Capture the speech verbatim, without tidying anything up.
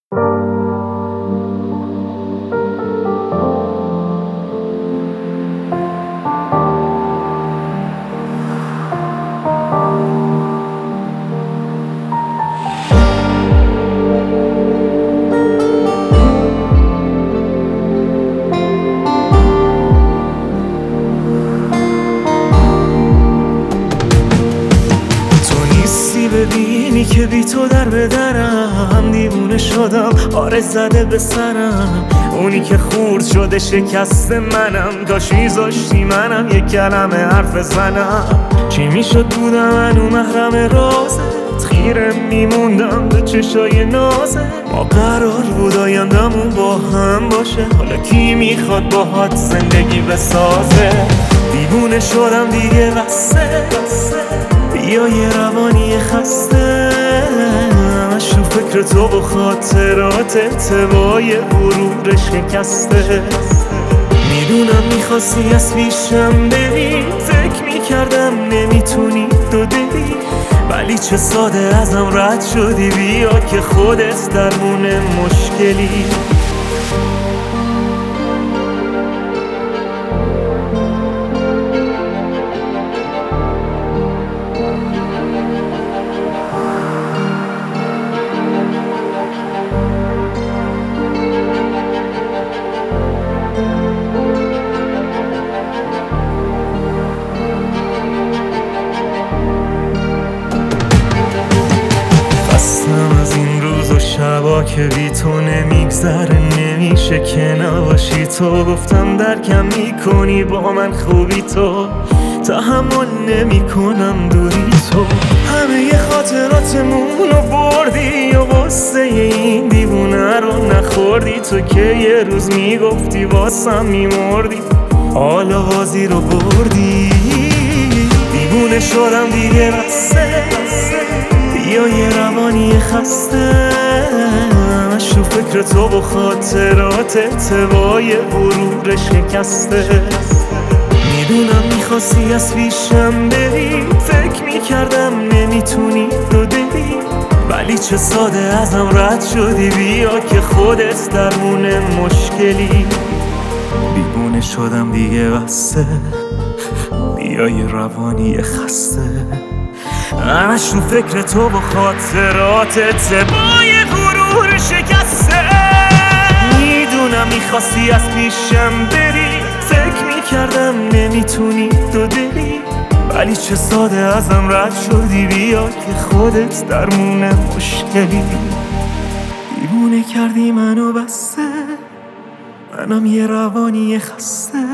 ببینی که بی تو در بدرم دیوونه شدم، آره زده به سرم. اونی که خورد شده شکست منم، کاش میذاشتی منم یک کلمه حرف زنم. چی میشد بودم منو محرم رازت، خیره میموندم به چشای نازت. ما قرار بود آیندمون با هم باشه، حالا کی میخواد باهات زندگی بسازه؟ دیوونه شدم دیگه بسه، بیا یه روانی خسته، همش تو فکر تو و خاطراتت با یه غرور شکسته. میدونم میخواستی از پیشم بری، فکر میکردم نمیتونی تو دلی، ولی چه ساده ازم رد شدی. بیا که خودت درمون مشکلی. از این روز و شبا که بی تو نمیگذره، نمیشه که نباشی تو. گفتم درکم میکنی با من خوبی تو، تحمل نمیکنم دوری تو. همه ی خاطراتمون رو بردی و غصه این دیوونه رو نخوردی. تو که یه روز میگفتی واسم میمردی، حالا بازی رو بردی. دیوونه شدم دیگه بسه، بیا یه روانی خسته، همش تو فکر تو و خاطراتت با یه غرور شکسته. میدونم میخواستی از پیشم بری، فکر میکردم نمیتونی تو دلی، ولی چه ساده ازم رد شدی. بیا که خودت درمون مشکلی. دیوونه شدم دیگه بسه، بیا یه روانی خسته، همش تو فکر تو و خاطراتت با یه غرور شکسته. میدونم میخواستی از پیشم بری، فکر میکردم نمیتونی تو دلی، ولی چه ساده ازم رد شدی. بیا که خودت درمون مشکلی. دیوونه کردی منو بسه، منم یه روانی خسته،